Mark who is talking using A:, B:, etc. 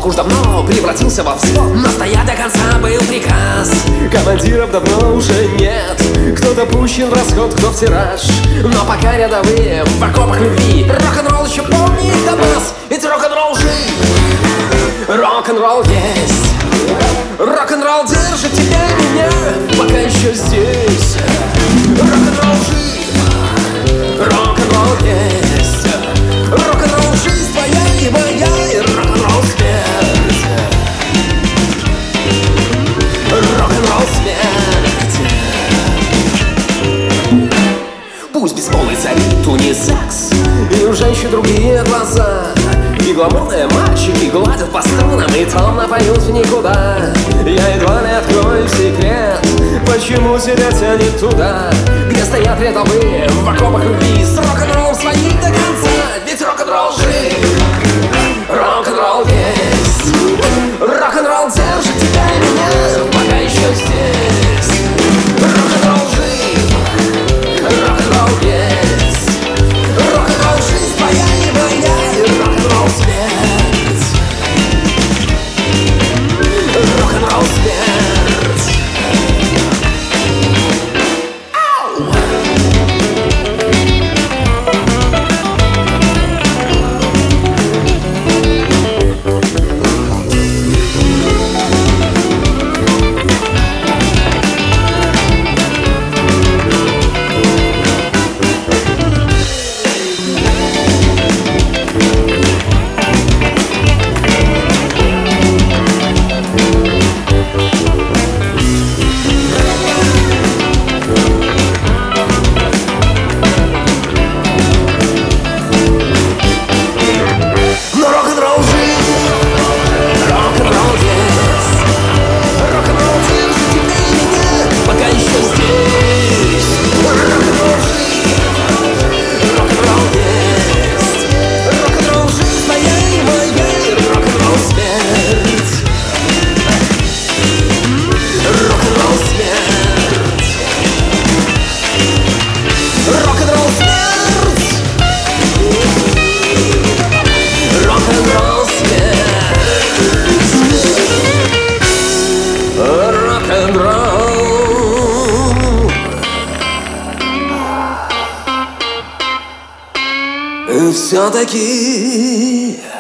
A: Полк уж давно превратился во взвод, но стоять до конца был приказ. Командиров давно уже нет, кто-то пущен в расход, кто в тираж. Но пока рядовые в окопах любви, рок-н-ролл еще помнит до нас, ведь рок-н-ролл жив, рок-н-ролл есть. Рок-н-ролл держит тебя и меня, пока еще здесь. Рок-н-ролл жив, рок-н-ролл есть. Рок-н-ролл жизнь твоя и моя, и рок-н-ролл смерть. Рок-н-ролл смерть. Пусть бесполый царит унисекс, и у женщин другие глаза, и гламурные мальчики гладят по струнам и томно поют в никуда. Я едва ли открою секрет, почему тебя тянет туда, где стоят рядовые в окопах любви с рок-н-роллом своим до конца. Ведь рок-н-ролл жив, рок-н-ролл есть. Рок-н-ролл держит тебя и меня, пока еще здесь. Рок-н-ролл жив, рок-н-ролл есть. Рок-н-ролл жизнь твоя и моя, и рок-н-ролл смерть. Рок-н-ролл смерть. Ау! Все-таки